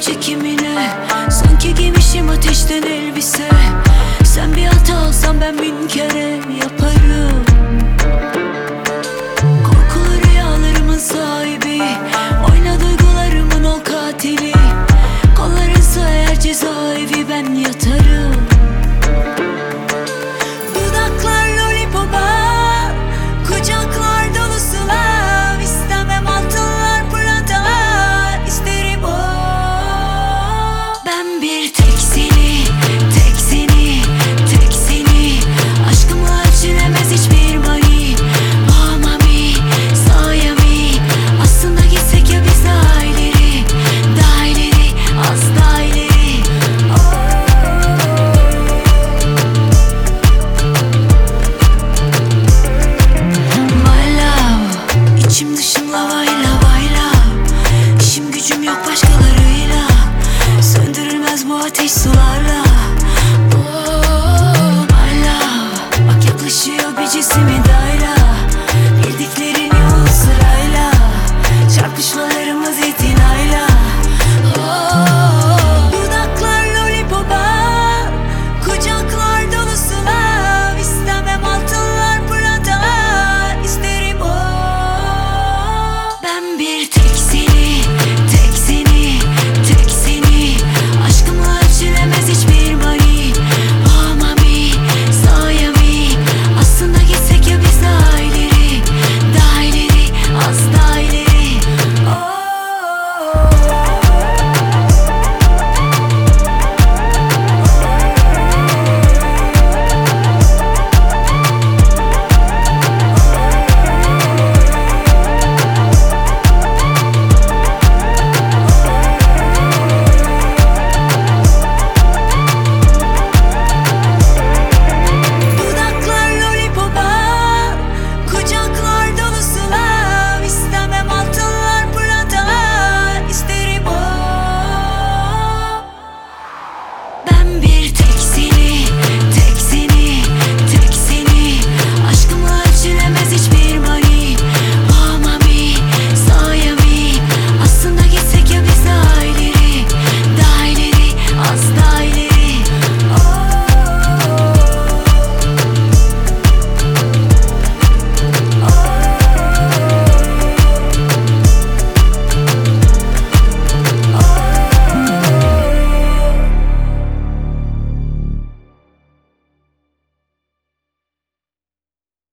çekimine, sanki giymişim ateşten elbise. Sen bir hata alsan ben bin kere yaparım. Korkulu rüyalarımın sahibi, oyna duygularımın ol katili. Kollarınsa eğer cezaevi ben yatarım. Dudaklar lollipopa, kucaklar dolusu lav. İstemem altınlar pırlantalar, isterim o. Ben bir tek seni, tek seni, tek seni. Aşkımla ölçülemez hiçbir mani. Oh mami, sayami. Aslında gitsek ya biz daha ileri, daha ileri, az daha ileri. My love, içim dışım lavayla bayla. İşim gücüm yok başkalarıyla, söndürülmez bu ateş sularla. Oh my love, bak yaklaşıyor bir cismin